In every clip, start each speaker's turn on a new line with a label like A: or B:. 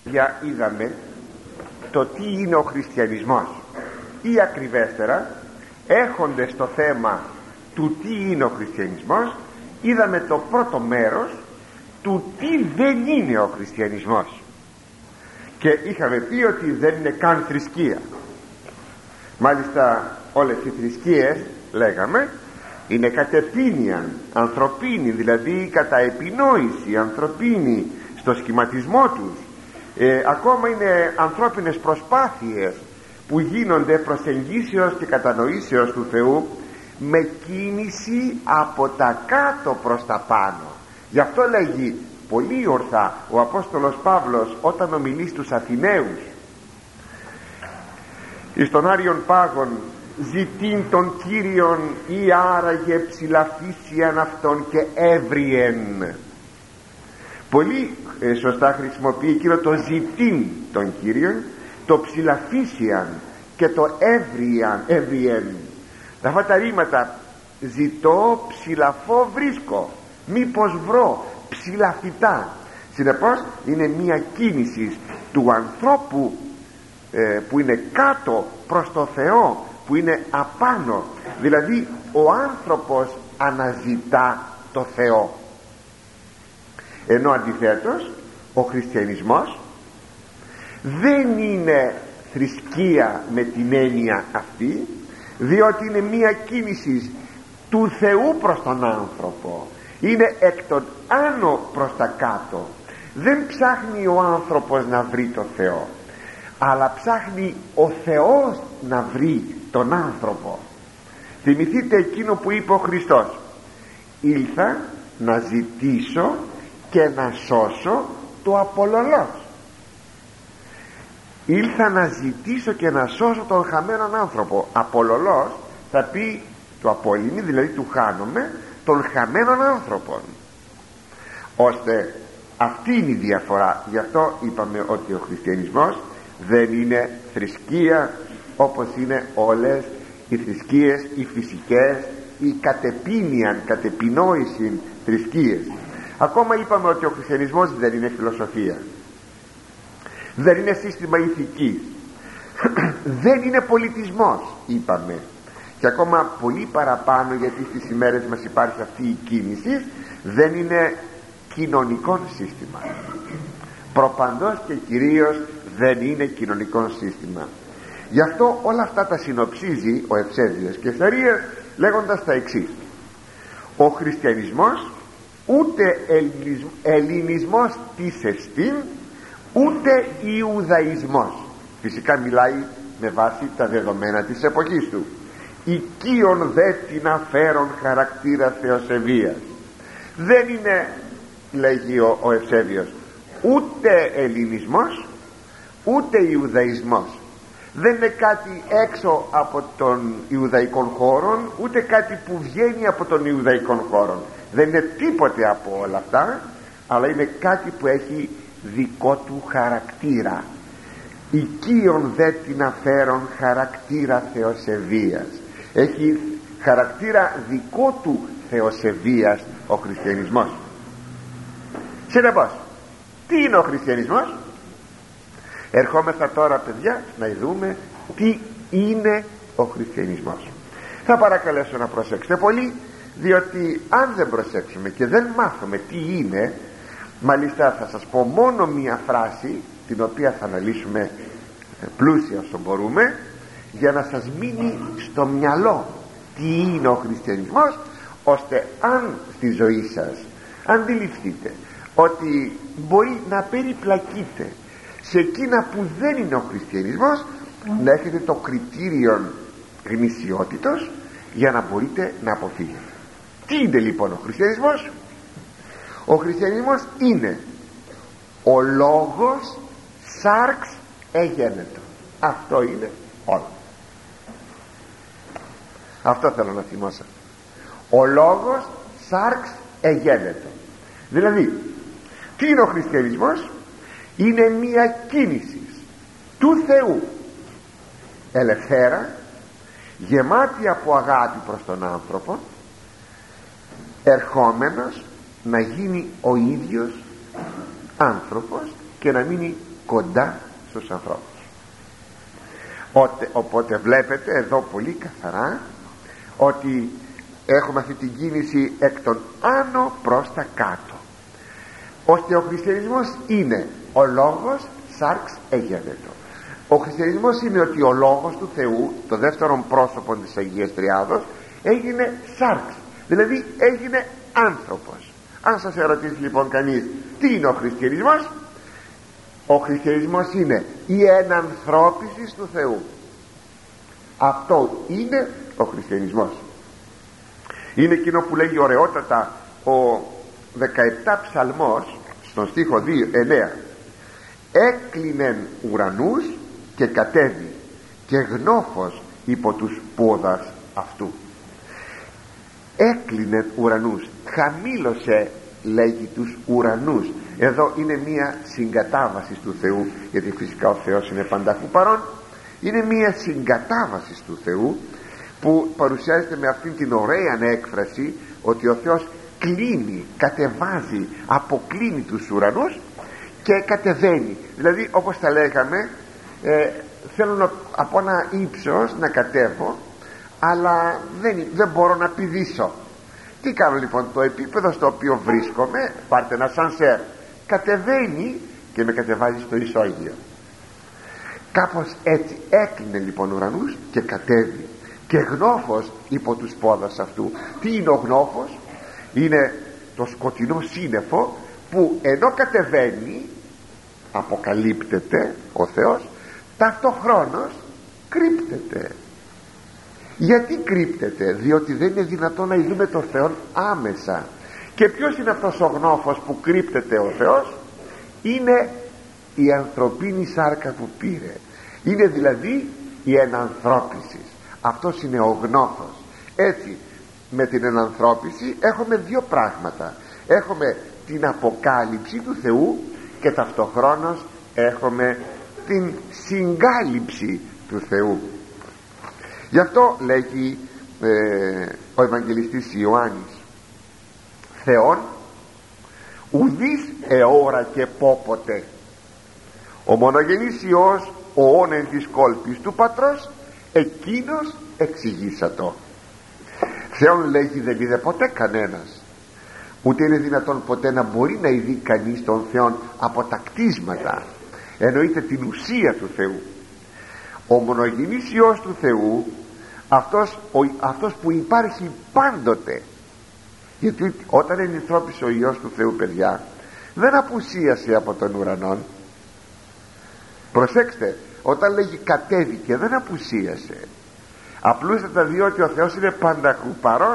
A: Για είδαμε το τι είναι ο χριστιανισμός, ή ακριβέστερα έχοντας στο θέμα του τι είναι ο χριστιανισμός, είδαμε το πρώτο μέρος του τι δεν είναι ο χριστιανισμός, και είχαμε πει ότι δεν είναι καν θρησκεία. Μάλιστα όλες οι θρησκείες, λέγαμε, είναι κατεπίνιαν ανθρωπίνη, δηλαδή κατά επινόηση ανθρωπίνη στο σχηματισμό τους. Ακόμα είναι ανθρώπινες προσπάθειες που γίνονται προσεγγίσεως και κατανοήσεως του Θεού με κίνηση από τα κάτω προς τα πάνω. Γι' αυτό λέγει πολύ ορθά ο Απόστολος Παύλος όταν ομιλεί στους Αθηναίους εις τον Άριον Πάγον, ζητήν τον Κύριον ή άραγε ψηλαφίσιαν αυτόν και έβριεν. Πολύ σωστά χρησιμοποιεί εκείνο το ζητήν τον Κύριον, το ψηλαφίσιαν και το έβριεν. Αυτά τα ρήματα, ζητώ, ψηλαφώ, βρίσκω, μήπως βρω, ψηλαφιτά. Συνεπώς είναι μια κίνηση του ανθρώπου που είναι κάτω προς το Θεό, που είναι απάνω, δηλαδή ο άνθρωπος αναζητά το Θεό. Ενώ αντιθέτως ο χριστιανισμός δεν είναι θρησκεία με την έννοια αυτή, διότι είναι μια κίνηση του Θεού προς τον άνθρωπο, είναι εκ των άνω προς τα κάτω. Δεν ψάχνει ο άνθρωπος να βρει το Θεό, αλλά ψάχνει ο Θεός να βρει τον άνθρωπο. Θυμηθείτε εκείνο που είπε ο Χριστός: ήλθα να ζητήσω και να σώσω το απολωλός. Ήλθα να ζητήσω και να σώσω τον χαμένον άνθρωπο. Απολωλός θα πει το απόλυνη, δηλαδή του χάνομαι, των χαμένων άνθρωπων. Ώστε αυτή είναι η διαφορά. Γι' αυτό είπαμε ότι ο χριστιανισμός δεν είναι θρησκεία όπως είναι όλες οι θρησκείες, οι φυσικές, οι κατεπινόηση θρησκείες. Ακόμα είπαμε ότι ο χριστιανισμός δεν είναι φιλοσοφία, δεν είναι σύστημα ηθικής, δεν είναι πολιτισμός, είπαμε. Και ακόμα πολύ παραπάνω, γιατί στις ημέρες μας υπάρχει αυτή η κίνηση, δεν είναι κοινωνικό σύστημα. Προπαντός και κυρίως δεν είναι κοινωνικό σύστημα. Γι' αυτό όλα αυτά τα συνοψίζει ο Ευσέβιος Κεσαρίας λέγοντας τα εξής: ο χριστιανισμός ούτε ελληνισμός της εστίν, ούτε Ιουδαϊσμός. Φυσικά μιλάει με βάση τα δεδομένα της εποχής του. Οικείον δε την αφέρον χαρακτήρα θεοσεβίας. Δεν είναι, λέγει ο Ευσέβιος, ούτε ελληνισμός ούτε Ιουδαϊσμός. Δεν είναι κάτι έξω από τον Ιουδαϊκόν χώρο, ούτε κάτι που βγαίνει από τον Ιουδαϊκόν χώρο. Δεν είναι τίποτε από όλα αυτά, αλλά είναι κάτι που έχει δικό του χαρακτήρα. Οικείον δε την αφέρον χαρακτήρα θεοσεβίας. Έχει χαρακτήρα δικό του θεοσεβίας ο χριστιανισμός. Συνεπώς, τι είναι ο χριστιανισμός? Ερχόμεθα τώρα, παιδιά, να δούμε τι είναι ο χριστιανισμός. Θα παρακαλέσω να προσέξετε πολύ, διότι αν δεν προσέξουμε και δεν μάθουμε τι είναι, μάλιστα θα σας πω μόνο μία φράση, την οποία θα αναλύσουμε πλούσια όσο μπορούμε, για να σας μείνει στο μυαλό τι είναι ο χριστιανισμός, ώστε αν στη ζωή σας αντιληφθείτε ότι μπορεί να περιπλακείτε σε εκείνα που δεν είναι ο χριστιανισμός, να έχετε το κριτήριο γνησιότητος για να μπορείτε να αποφύγετε. Τι είναι λοιπόν ο χριστιανισμός? Ο χριστιανισμός είναι ο λόγος σάρξ εγένετο. Αυτό είναι όλο. Αυτό θέλω να θυμώσω. Ο λόγος σάρξ εγένετο. Δηλαδή, τι είναι ο χριστιανισμός? Είναι μια κίνηση του Θεού, ελευθέρα, γεμάτη από αγάπη προς τον άνθρωπο, ερχόμενος να γίνει ο ίδιος άνθρωπος και να μείνει κοντά στους ανθρώπους. Οπότε βλέπετε εδώ πολύ καθαρά ότι έχουμε αυτή την κίνηση εκ των άνω προς τα κάτω, ώστε ο χριστιανισμός είναι ο λόγος σάρξ εγένετο. Ο χριστιανισμός είναι ότι ο λόγος του Θεού, το δεύτερο πρόσωπο της Αγίας Τριάδος, έγινε σάρξ, δηλαδή έγινε άνθρωπος. Αν σας ερωτήσει λοιπόν κανείς τι είναι ο χριστιανισμός, ο χριστιανισμός είναι η ενανθρώπιση του Θεού. Αυτό είναι ο χριστιανισμός. Είναι εκείνο που λέγει ωραιότατα ο 17 ψαλμός στον στίχο 9: έκλεινεν ουρανούς και κατέβη και γνώφος υπό τους πόδας αυτού. Έκλεινεν ουρανούς, χαμήλωσε, λέγει, τους ουρανούς. Εδώ είναι μία συγκατάβαση του Θεού, γιατί φυσικά ο Θεός είναι πανταχού παρών. Είναι μία συγκατάβαση του Θεού που παρουσιάζεται με αυτήν την ωραία έκφραση ότι ο Θεός κλείνει, κατεβάζει, αποκλίνει τους ουρανούς και κατεβαίνει. Δηλαδή, όπως τα λέγαμε, θέλω από ένα ύψος να κατέβω, αλλά δεν μπορώ να πηδήσω. Τι κάνω λοιπόν? Το επίπεδο στο οποίο βρίσκομαι, πάρτε ένα σανσέρ, κατεβαίνει και με κατεβάζει στο ισόγειο. Κάπως έτσι έκλεινε λοιπόν ουρανούς και κατέβει και γνώφος υπό τους πόδας αυτού. Τι είναι ο γνώφος? Είναι το σκοτεινό σύννεφο που ενώ κατεβαίνει, αποκαλύπτεται ο Θεός, ταυτοχρόνως κρύπτεται. Γιατί κρύπτεται? Διότι δεν είναι δυνατόν να ειδούμε τον Θεό άμεσα. Και ποιος είναι αυτός ο γνώφος που κρύπτεται ο Θεός? Είναι η ανθρωπίνη σάρκα που πήρε. Είναι δηλαδή η ενανθρώπιση. Αυτός είναι ο γνώφος. Έτσι, με την ενανθρώπιση έχουμε δύο πράγματα. Έχουμε την αποκάλυψη του Θεού και ταυτοχρόνως έχουμε την συγκάλυψη του Θεού. Γι' αυτό λέγει ο Ευαγγελιστής Ιωάννης: Θεόν ουδείς εώρα και πόποτε, ο μονογενής Υιός ο όνεν της κόλπης του Πατρός, εκείνος εξηγήσατο. Θεόν, λέγει, δεν είδε ποτέ κανένας, ούτε είναι δυνατόν ποτέ να μπορεί να ειδεί κανείς τον Θεόν από τα κτίσματα, εννοείται την ουσία του Θεού. Ο μονογενής Υιός του Θεού, αυτός που υπάρχει πάντοτε, γιατί όταν ενυνθρώπισε ο Υιός του Θεού, παιδιά, δεν απουσίασε από τον ουρανόν. Προσέξτε, όταν λέγει κατέβηκε, δεν απουσίασε, απλούστατα διότι ο Θεός είναι πανταχού παρών,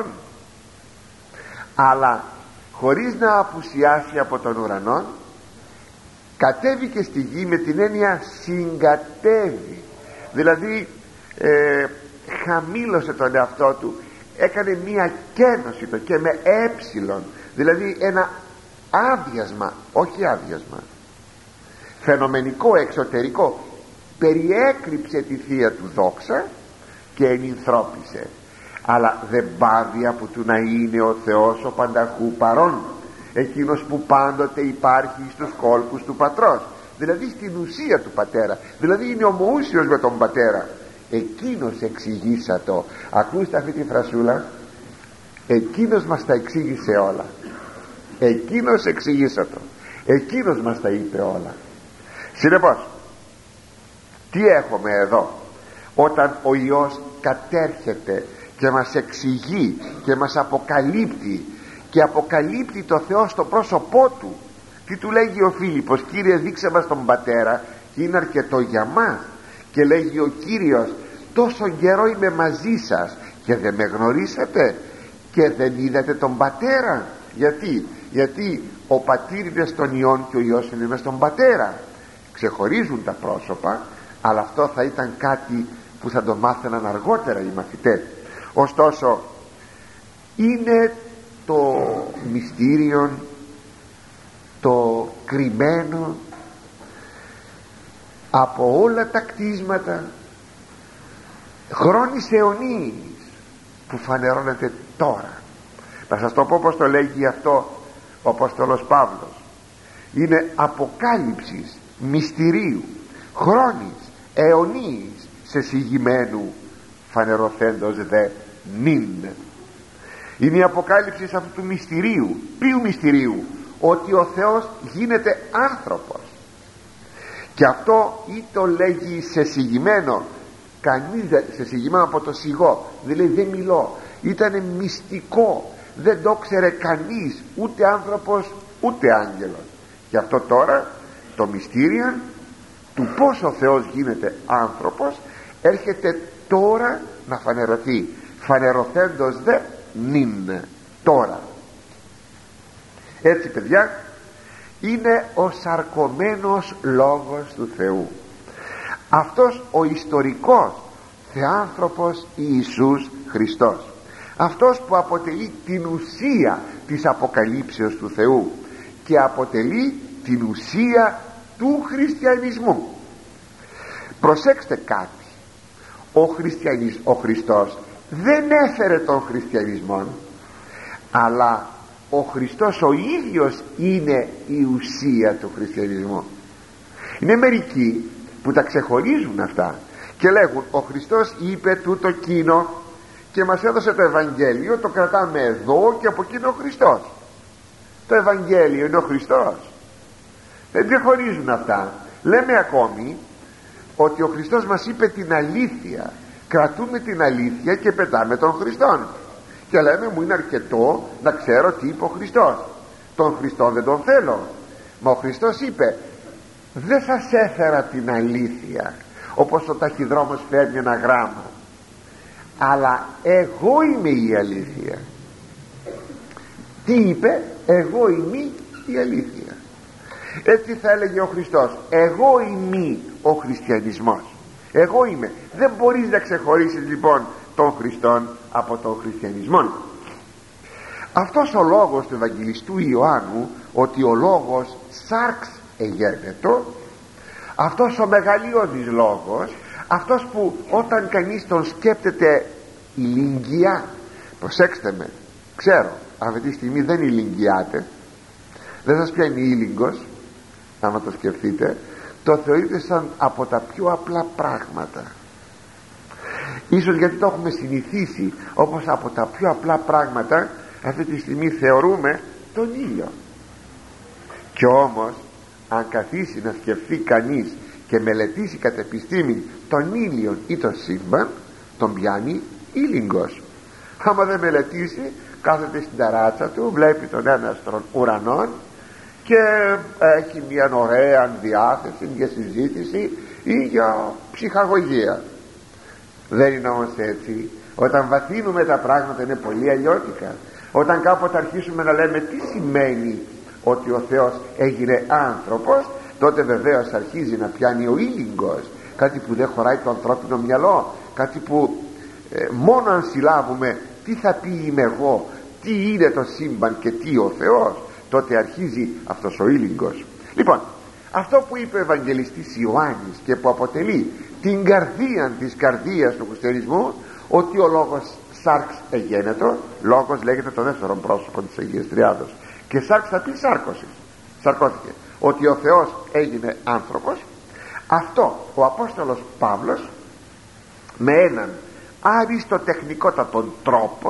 A: αλλά χωρίς να απουσιάσει από τον ουρανόν, κατέβηκε στη γη με την έννοια συγκατέβει, δηλαδή χαμήλωσε τον εαυτό του, έκανε μία κένωση, το και με έψιλον, δηλαδή ένα άδειασμα, όχι άδειασμα, φαινομενικό, εξωτερικό, περιέκρυψε τη θεία του δόξα και ενυνθρώπισε. Αλλά δεν πάβει από του να είναι ο Θεός ο πανταχού παρών, εκείνος που πάντοτε υπάρχει στους κόλπους του Πατρός, δηλαδή στην ουσία του Πατέρα, δηλαδή είναι ομοούσιος με τον Πατέρα. Εκείνος εξηγήσατο. Ακούστε αυτή τη φρασούλα, εκείνος μας τα εξήγησε όλα, εκείνος εξηγήσατο, εκείνος μας τα είπε όλα. Συνεπώς, τι έχουμε εδώ? Όταν ο Υιός κατέρχεται και μας εξηγεί και μας αποκαλύπτει, και αποκαλύπτει το Θεό στο πρόσωπό του, τι του λέγει ο Φίλιππος? Κύριε, δείξε μας τον Πατέρα, και είναι αρκετό για μας. Και λέγει ο Κύριος: τόσο καιρό είμαι μαζί σας και δεν με γνωρίσατε και δεν είδατε τον Πατέρα? Γιατί ο Πατήρ είναι στον Υιόν και ο Υιός είναι μες στον Πατέρα. Ξεχωρίζουν τα πρόσωπα, αλλά αυτό θα ήταν κάτι που θα το μάθαιναν αργότερα οι μαθητές. Ωστόσο, είναι το μυστήριο, το κρυμμένο από όλα τα κτίσματα χρόνης αιωνίης, που φανερώνεται τώρα. Να σας το πω πως το λέγει αυτό ο Απόστολος Παύλος: είναι αποκάλυψης μυστηρίου, χρόνης, αιωνίης, σε συγημένου φανερωθέντος δε νυν. Είναι η αποκάλυψη αυτού του μυστηρίου. Ποιου μυστηρίου? Ότι ο Θεός γίνεται άνθρωπος. Και αυτό ή το λέγει σε συγημένο, κανείς σε συγημένο από το σιγό, δηλαδή δεν μιλώ, ήταν μυστικό, δεν το ξέρε κανείς, ούτε άνθρωπος ούτε άγγελος. Γι' αυτό τώρα το μυστήριο του πως ο Θεός γίνεται άνθρωπος έρχεται τώρα να φανερωθεί. Φανερωθέντος δε νυν, τώρα. Έτσι, παιδιά, είναι ο σαρκωμένος λόγος του Θεού, αυτός ο ιστορικός θεάνθρωπος Ιησούς Χριστός, αυτός που αποτελεί την ουσία της αποκαλύψεως του Θεού και αποτελεί την ουσία του χριστιανισμού. Προσέξτε κάτι, ο Χριστός δεν έφερε τον χριστιανισμό, αλλά ο Χριστός ο ίδιος είναι η ουσία του χριστιανισμού. Είναι μερικοί που τα ξεχωρίζουν αυτά και λέγουν ο Χριστός είπε τούτο κείνο και μας έδωσε το Ευαγγέλιο, το κρατάμε εδώ και από εκείνο ο Χριστός. Το Ευαγγέλιο είναι ο Χριστός. Δεν ξεχωρίζουν αυτά. Λέμε ακόμη ότι ο Χριστός μας είπε την αλήθεια, κρατούμε την αλήθεια και πετάμε τον Χριστόν και λέμε μου είναι αρκετό να ξέρω τι είπε ο Χριστός, τον Χριστό δεν τον θέλω. Μα ο Χριστός είπε δεν σας έφερα την αλήθεια όπως ο ταχυδρόμος φέρνει ένα γράμμα, αλλά εγώ είμαι η αλήθεια. Τι είπε? Εγώ είμαι η αλήθεια. Έτσι θα έλεγε ο Χριστός, εγώ είμαι ο χριστιανισμός, εγώ είμαι. Δεν μπορείς να ξεχωρίσεις λοιπόν τον Χριστόν από τον χριστιανισμό. Αυτός ο λόγος του Ευαγγελιστού Ιωάννου, ότι ο λόγος σάρξ εγένετο, αυτός ο μεγαλειώδης λόγος, αυτός που όταν κανείς τον σκέπτεται ηλικία, προσέξτε με, ξέρω αυτή τη στιγμή δεν ηλικιάται, δεν σας πιάνει ήλιγκος, άμα το σκεφτείτε, το θεωρείτε σαν από τα πιο απλά πράγματα. Ίσως γιατί το έχουμε συνηθίσει, όπως από τα πιο απλά πράγματα αυτή τη στιγμή θεωρούμε τον ήλιο. Κι όμως αν καθίσει να σκεφτεί κανείς και μελετήσει κατ' επιστήμη τον ήλιο ή το σύμπαν, τον πιάνει ήλιγκος. Άμα δεν μελετήσει, κάθεται στην ταράτσα του, βλέπει τον έναστρον ουρανών και έχει μια ωραία διάθεση για συζήτηση ή για ψυχαγωγία. Δεν είναι όμως έτσι. Όταν βαθύνουμε τα πράγματα είναι πολύ αλλιώτικα. Όταν κάποτε αρχίσουμε να λέμε τι σημαίνει ότι ο Θεός έγινε άνθρωπος, τότε βεβαίως αρχίζει να πιάνει ο ήλιγκος, κάτι που δεν χωράει το ανθρώπινο μυαλό, κάτι που μόνο αν συλλάβουμε τι θα πει είμαι εγώ, τι είναι το σύμπαν και τι ο Θεός, τότε αρχίζει αυτός ο ήλιγκος. Λοιπόν, αυτό που είπε ο Ευαγγελιστής Ιωάννης και που αποτελεί την καρδία της καρδίας του χριστιανισμού, ότι ο λόγος σάρξ εγένετο, λόγος λέγεται το δεύτερο πρόσωπο της Αγίας Τριάδος, και σάρξ θα πει σαρκώθηκε, ότι ο Θεός έγινε άνθρωπος. Αυτό ο Απόστολος Παύλος με έναν αριστοτεχνικότατον τρόπο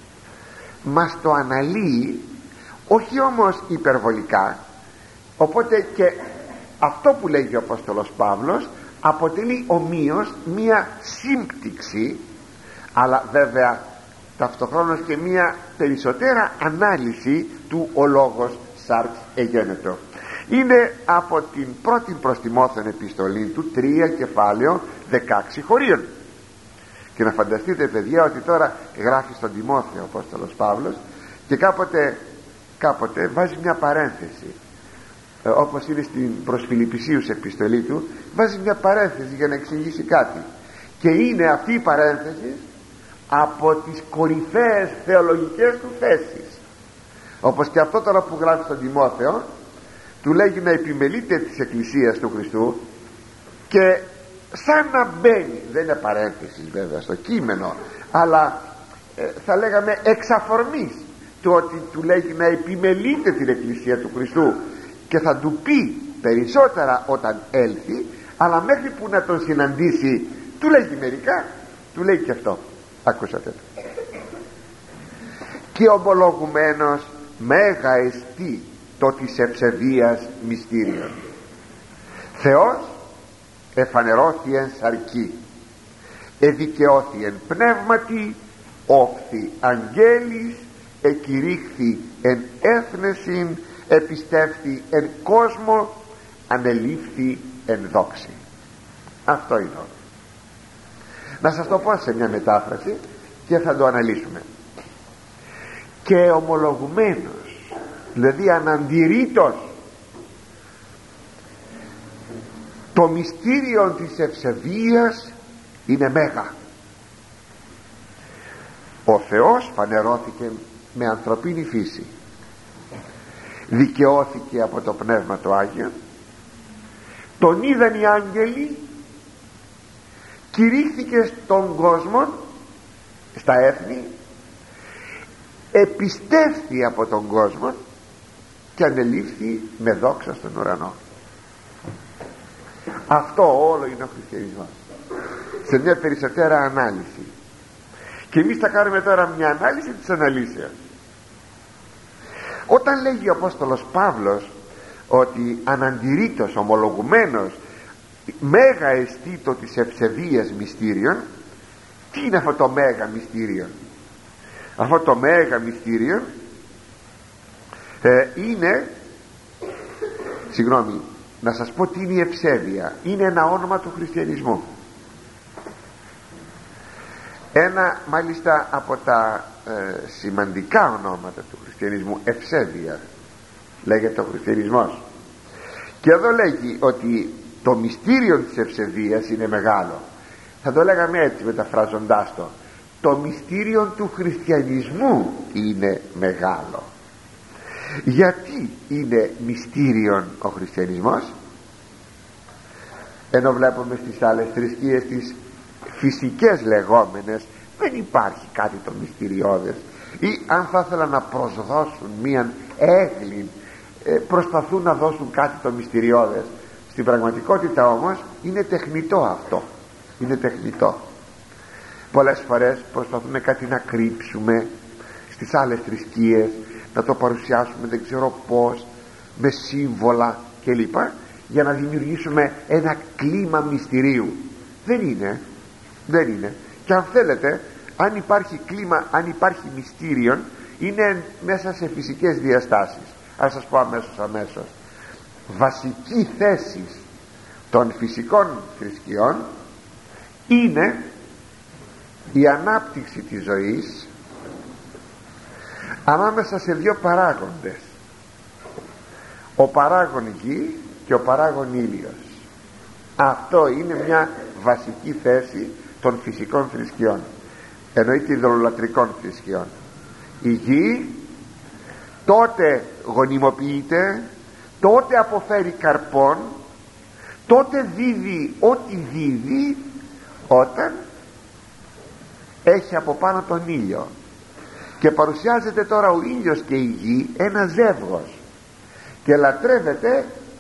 A: μας το αναλύει, όχι όμως υπερβολικά. Οπότε και αυτό που λέγει ο Απόστολος Παύλος αποτελεί ομοίως μία σύμπτυξη, αλλά βέβαια ταυτοχρόνως και μία περισσότερα ανάλυση του ο λόγος σάρξ εγένετο. Είναι από την πρώτη προς Τιμόθεον επιστολή του 3 κεφάλαιο 16 χωρίων. Και να φανταστείτε παιδιά ότι τώρα γράφει στον Τιμόθεο ο Απόστολος Παύλος και κάποτε βάζει μια παρένθεση, όπως είναι στην προς Φιλιππισίους επιστολή του, βάζει μια παρένθεση για να εξηγήσει κάτι, και είναι αυτή η παρένθεση από τις κορυφαίες θεολογικές του θέσεις. Όπως και αυτό τώρα που γράφει στον Τιμόθεο, του λέγει να επιμελείται της Εκκλησίας του Χριστού, και σαν να μπαίνει, δεν είναι παρένθεση βέβαια στο κείμενο, αλλά θα λέγαμε εξ αφορμής του ότι του λέγει να επιμελείται την Εκκλησία του Χριστού, και θα του πει περισσότερα όταν έλθει, αλλά μέχρι που να τον συναντήσει του λέγει μερικά, του λέει και αυτό. Ακούσατε το. Και ομολογουμένος μέγα εστί το της ευσεβίας μυστήριον. Θεός εφανερώθη εν σαρκή, εδικαιώθη εν πνεύματι, όφθη αγγέλης, εκηρύχθη εν έθνεσιν, επιστεύθη εν κόσμο, ανελήφθη εν δόξη. Αυτό είναι όλο. Να σας το πω σε μια μετάφραση και θα το αναλύσουμε. Και ομολογουμένος, δηλαδή αναντηρήτως, το μυστήριο της ευσεβίας είναι μέγα. Ο Θεός φανερώθηκε με ανθρωπίνη φύση, δικαιώθηκε από το Πνεύμα το Άγιο, τον είδαν οι άγγελοι, κηρύχθηκε στον κόσμο, στα έθνη, επιστεύθη από τον κόσμο και ανελήφθη με δόξα στον ουρανό. Αυτό όλο είναι ο χριστιανισμός, σε μια περισσότερα ανάλυση. Και εμείς θα κάνουμε τώρα μια ανάλυση της αναλύσεως. Όταν λέγει ο Απόστολος Παύλος ότι αναντηρήτως, ομολογουμένος, μέγα εστί το της ευσεβίας μυστήριον, τι είναι αυτό το μέγα μυστήριο? Αυτό το μέγα μυστήριο είναι, συγγνώμη, να σας πω τι είναι η ευσέβεια. Είναι ένα όνομα του χριστιανισμού, ένα μάλιστα από τα σημαντικά ονόματα του χριστιανισμού. Ευσέβεια λέγεται ο χριστιανισμός. Και εδώ λέγει ότι το μυστήριο της ευσεβίας είναι μεγάλο. Θα το λέγαμε έτσι μεταφράζοντάς το: το μυστήριο του χριστιανισμού είναι μεγάλο. Γιατί είναι μυστήριον ο χριστιανισμός? Ενώ βλέπουμε στις άλλες θρησκείες, τις φυσικές λεγόμενες, δεν υπάρχει κάτι το μυστηριώδες, ή αν θα ήθελαν να προσδώσουν μίαν έγκλη, προσπαθούν να δώσουν κάτι το μυστηριώδες. Στην πραγματικότητα όμως είναι τεχνητό αυτό, είναι τεχνητό. Πολλές φορές προσπαθούμε κάτι να κρύψουμε στις άλλες θρησκείες, να το παρουσιάσουμε δεν ξέρω πως, με σύμβολα κλπ, για να δημιουργήσουμε ένα κλίμα μυστηρίου. Δεν είναι. Και αν θέλετε, αν υπάρχει κλίμα, αν υπάρχει μυστήριον, είναι μέσα σε φυσικές διαστάσεις. Ας σας πω αμέσως. Βασική θέση των φυσικών θρησκειών είναι η ανάπτυξη της ζωής ανάμεσα σε δύο παράγοντες: ο παράγων γη και ο παράγων ήλιος. Αυτό είναι μια βασική θέση των φυσικών θρησκειών, εννοείται ειδωλολατρικών θρησκειών. Η γη τότε γονιμοποιείται, τότε αποφέρει καρπών, τότε δίδει ό,τι δίδει όταν έχει από πάνω τον ήλιο. Και παρουσιάζεται τώρα ο ήλιος και η γη ένα ζεύγος και λατρεύεται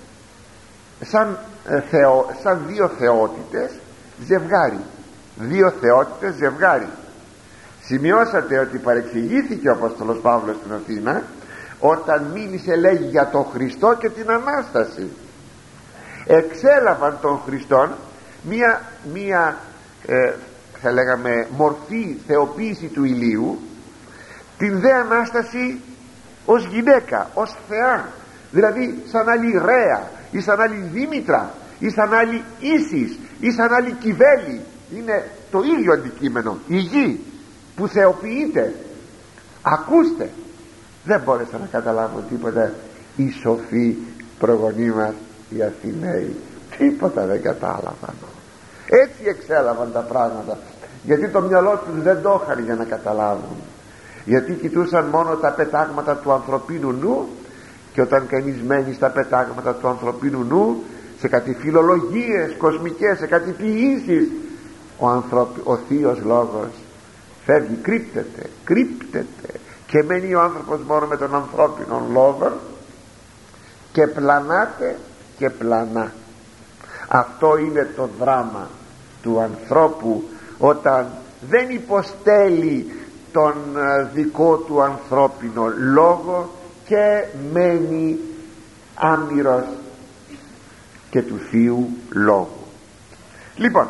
A: σαν δύο θεότητες ζευγάρι. Δύο θεότητες ζευγάρι. Σημειώσατε ότι παρεξηγήθηκε ο Απόστολος Παύλος στην Αθήνα όταν μίλησε, λέγει, για τον Χριστό και την Ανάσταση. Εξέλαβαν τον Χριστόν μία θα λέγαμε μορφή θεοποίηση του ηλίου, την δε Ανάσταση ως γυναίκα, ως θεά, δηλαδή σαν άλλη Ρέα ή σαν άλλη Δήμητρα ή σαν άλλη Ίσης ή σαν άλλη Κιβέλη. Είναι το ίδιο αντικείμενο, η γη που θεοποιείται. Ακούστε, δεν μπόρεσα να καταλάβω τίποτα οι σοφοί προγονείς μας οι Αθηναίοι, τίποτα δεν κατάλαβαν. Έτσι εξέλαβαν τα πράγματα, γιατί το μυαλό τους δεν το είχαν για να καταλάβουν, γιατί κοιτούσαν μόνο τα πετάγματα του ανθρωπίνου νου. Και όταν κανείς μένει στα πετάγματα του ανθρωπίνου νου, σε κάτι φιλολογίες κοσμικές, σε κάτι ποιήσεις, ο Θείος Λόγος φεύγει, κρύπτεται και μένει ο άνθρωπος μόνο με τον ανθρώπινο λόγο και πλανάται και πλανά. Αυτό είναι το δράμα του ανθρώπου, όταν δεν υποστέλει τον δικό του ανθρώπινο λόγο και μένει άμυρος και του Θείου Λόγου. Λοιπόν,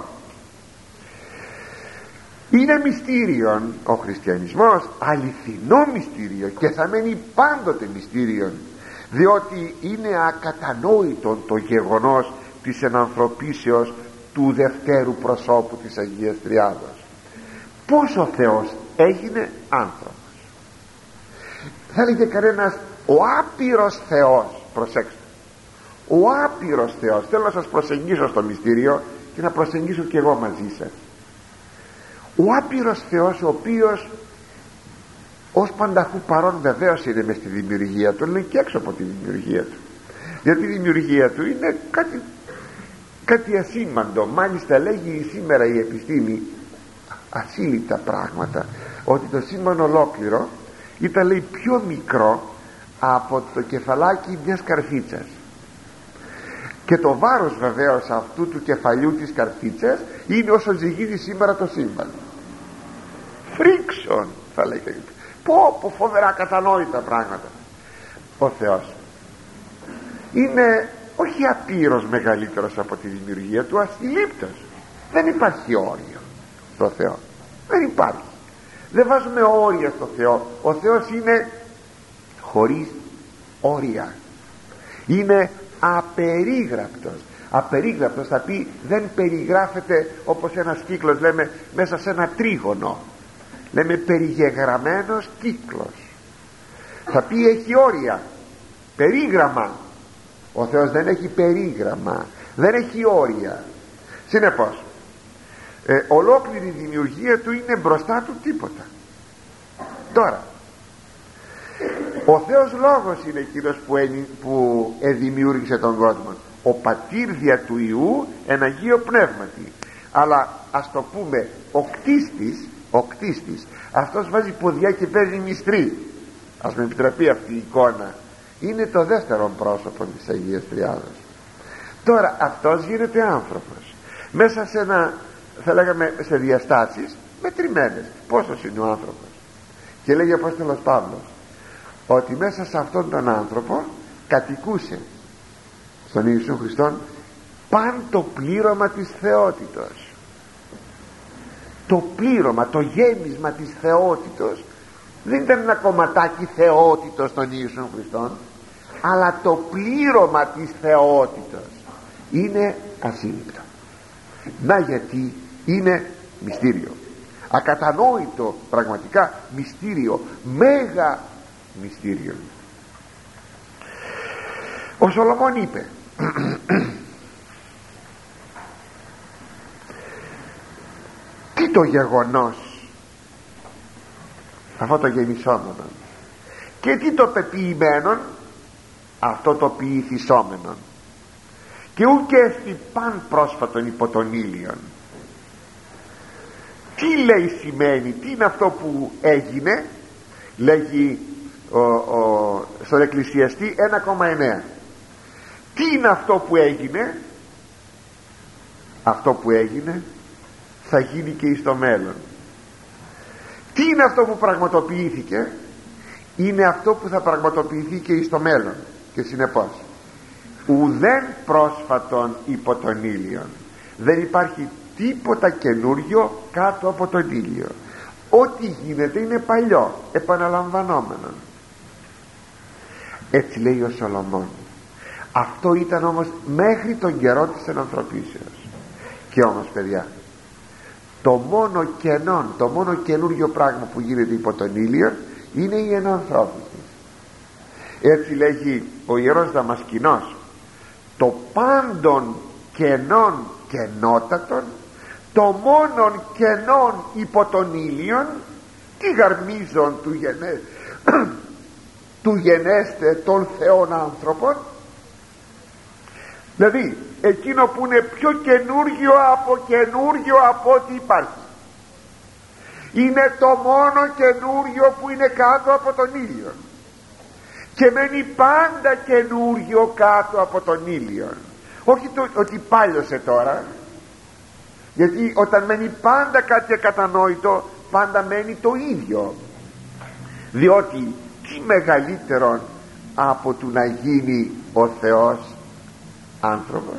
A: είναι μυστήριον ο χριστιανισμός, αληθινό μυστήριο, και θα μένει πάντοτε μυστήριον, διότι είναι ακατανόητο το γεγονός της ενανθρωπίσεως του δευτέρου προσώπου της Αγίας Τριάδος. Πώς ο Θεός έγινε άνθρωπος? Θα έλεγε κανένας, ο άπειρος Θεός. Προσέξτε, ο άπειρος Θεός. Θέλω να σας προσεγγίσω στο μυστήριο και να προσεγγίσω και εγώ μαζί σας. Ο άπειρος Θεός, ο οποίος ως πανταχού παρόν βεβαίως είναι μες στη δημιουργία του, αλλά και έξω από τη δημιουργία του, γιατί η δημιουργία του είναι κάτι ασήμαντο. Μάλιστα λέγει σήμερα η επιστήμη ασύλληπτα πράγματα, ότι το σύμπαν ολόκληρο ήταν, λέει, πιο μικρό από το κεφαλάκι μιας καρφίτσας, και το βάρος βεβαίως αυτού του κεφαλιού της καρφίτσας είναι όσο ζυγίζει σήμερα το σύμπαν. Φρίξον, θα λέγεται. Πω φοβερά κατανόητα πράγματα. Ο Θεός είναι όχι απείρως μεγαλύτερος από τη δημιουργία του, ασυλλήπτος. Δεν υπάρχει όριο στο Θεό, δεν υπάρχει. Δεν βάζουμε όρια στο Θεό. Ο Θεός είναι χωρίς όρια, είναι απερίγραπτος. Απερίγραπτος θα πει δεν περιγράφεται όπως ένας κύκλος, λέμε, μέσα σε ένα τρίγωνο. Λέμε περιγεγραμμένος κύκλος. Θα πει έχει όρια, περίγραμμα. Ο Θεός δεν έχει περίγραμμα, δεν έχει όρια. Συνεπώς ολόκληρη η δημιουργία του είναι μπροστά του τίποτα. Τώρα ο Θεός Λόγος είναι εκείνος που δημιούργησε τον κόσμο. Ο πατήρ δια του Ιού εν Αγίο Πνεύματι. Αλλά ας το πούμε ο κτίστης, αυτός βάζει ποδιά και παίζει μυστρή. Ας με επιτραπεί αυτή η εικόνα. Είναι το δεύτερο πρόσωπο της Αγίας Τριάδος. Τώρα αυτός γίνεται άνθρωπος μέσα σε ένα, θα λέγαμε, σε διαστάσεις μετρημένες. Πόσος είναι ο άνθρωπος? Και λέγει ο Απόστολος Παύλος ότι μέσα σε αυτόν τον άνθρωπο κατοικούσε στον Ιησού Χριστόν παν το πλήρωμα της θεότητος. Το πλήρωμα, το γέμισμα της θεότητος δεν ήταν ένα κομματάκι θεότητος στον Ιησού Χριστόν, αλλά το πλήρωμα της θεότητος είναι ασύλληπτο. Να γιατί είναι μυστήριο, ακατανόητο, πραγματικά μυστήριο, μέγα μυστήριο. Ο Σολομών είπε τι το γεγονός αυτό το γεμισόμενο, και τι το πεποιημένον αυτό το ποιηθισόμενον, και ουκ έστι παν πρόσφατον υπό τον ήλιον. Τι λέει σημαίνει, τι είναι αυτό που έγινε? Λέγει στον Εκκλησιαστή 1,9. Τι είναι αυτό που έγινε? Αυτό που έγινε θα γίνει και εις το μέλλον. Τι είναι αυτό που πραγματοποιήθηκε? Είναι αυτό που θα πραγματοποιηθεί και εις το μέλλον. Και συνεπώς ουδέν πρόσφατον υπό τον ήλιον. Δεν υπάρχει τίποτα καινούριο κάτω από τον ήλιο. Ό,τι γίνεται είναι παλιό, επαναλαμβανόμενο. Έτσι λέει ο Σολομών. Αυτό ήταν όμως μέχρι τον καιρό της ενανθρωπίσεως. Και όμως, παιδιά, το μόνο κενόν, το μόνο καινούριο πράγμα που γίνεται υπό τον ήλιο είναι η ενανθρώπιση. Έτσι λέγει ο Ιερός Δαμασκηνός, το πάντων κενών κενότατον, το μόνον κενών υπό τον ήλιον, τι γαρμίζον του γενέστε των Θεών άνθρωπων. Δηλαδή εκείνο που είναι πιο καινούργιο από ό,τι υπάρχει, είναι το μόνο καινούριο που είναι κάτω από τον ήλιο. και μένει πάντα καινούριο κάτω από τον ήλιο. Όχι ότι πάλιωσε τώρα, γιατί όταν μένει πάντα κάτι ακατανόητο, πάντα μένει το ίδιο. Διότι τι μεγαλύτερον από του να γίνει ο Θεός άνθρωπος?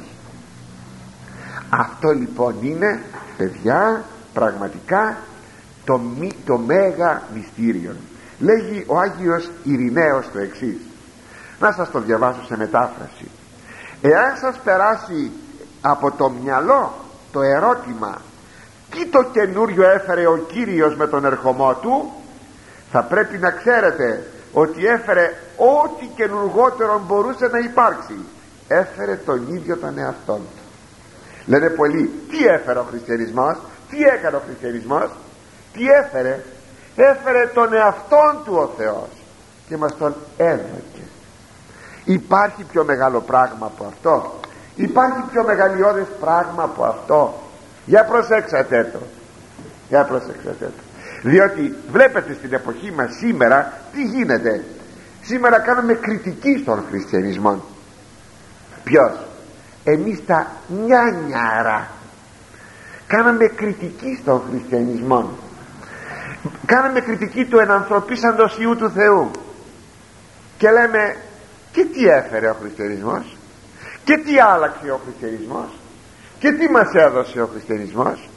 A: Αυτό λοιπόν είναι, παιδιά, πραγματικά το μέγα μυστήριο. Λέγει ο Άγιος Ειρηναίος το εξής, να σας το διαβάσω σε μετάφραση. Εάν σας περάσει από το μυαλό το ερώτημα τι το καινούριο έφερε ο Κύριος με τον ερχομό του, θα πρέπει να ξέρετε ότι έφερε ό,τι καινουργότερο μπορούσε να υπάρξει. Έφερε τον ίδιο τον εαυτόν του. Λένε πολλοί, τι έφερε ο χριστιανισμός? Τι έκανε ο χριστιανισμός? Τι έφερε? Έφερε τον εαυτόν του ο Θεός και μας τον έδωκε. Υπάρχει πιο μεγάλο πράγμα από αυτό? Υπάρχει πιο μεγαλειώδες πράγμα από αυτό? Για προσέξατε το, για προσέξατε το. Διότι βλέπετε στην εποχή μας σήμερα τι γίνεται. Σήμερα κάνουμε κριτική στον χριστιανισμό. Ποιος? Εμείς τα νιάνιαρα κάναμε κριτική στον χριστιανισμό. Κάναμε κριτική του ενανθρωπίσαντος Υιού του Θεού και λέμε, και τι έφερε ο χριστιανισμός, και τι άλλαξε ο χριστιανισμός, και τι μας έδωσε ο χριστιανισμός?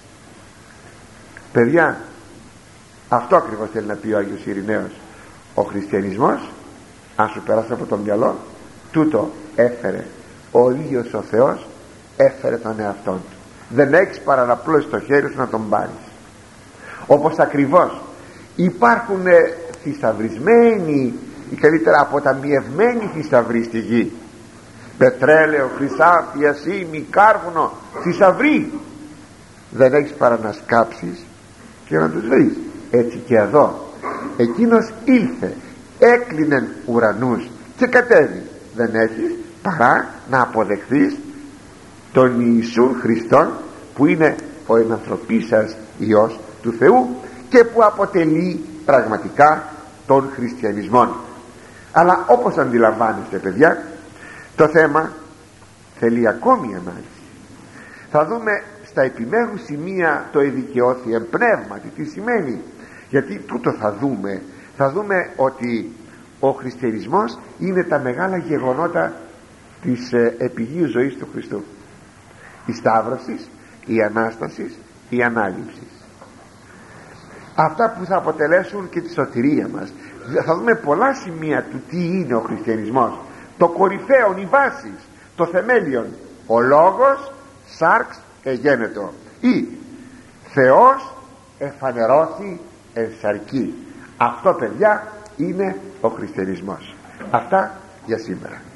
A: Παιδιά, αυτό ακριβώς θέλει να πει ο Άγιος Ειρηναίος. Ο χριστιανισμός, αν σου περάσει από το μυαλό, τούτο έφερε ο ίδιος ο Θεός, έφερε τον εαυτόν του. Δεν έχεις παρά να απλώσεις το χέρι σου να τον πάρεις. Όπως ακριβώς υπάρχουν θησαυρισμένοι ή καλύτερα αποταμιευμένοι θησαυροί στη γη, πετρέλαιο, χρυσάφι, ασήμι, κάρβουνο, θησαυροί. Δεν έχεις παρά να σκάψεις και να τους βρεις. Έτσι και εδώ εκείνος ήλθε, έκλεινε ουρανούς και κατέβη. Δεν έχεις παρά να αποδεχθείς τον Ιησού Χριστόν, που είναι ο ενανθρωπίσας Υιός του Θεού και που αποτελεί πραγματικά τον χριστιανισμό. Αλλά όπως αντιλαμβάνεστε, παιδιά, το θέμα θέλει ακόμη ανάλυση. Θα δούμε στα επιμέρους σημεία το εδικαιώθη εν πνεύματι τι σημαίνει, γιατί τούτο θα δούμε ότι ο χριστιανισμός είναι τα μεγάλα γεγονότα της επιγείου ζωής του Χριστού. Η Σταύρωση, η Ανάσταση, η Ανάληψη, αυτά που θα αποτελέσουν και τη σωτηρία μας. Θα δούμε πολλά σημεία του τι είναι ο χριστιανισμός. Το κορυφαίο, οι βάσεις, το θεμέλιον, ο λόγος σάρξ εγένετο, ή Θεός εφανερώθη εν σαρκή. Αυτό, παιδιά, είναι ο χριστιανισμός. Αυτά για σήμερα.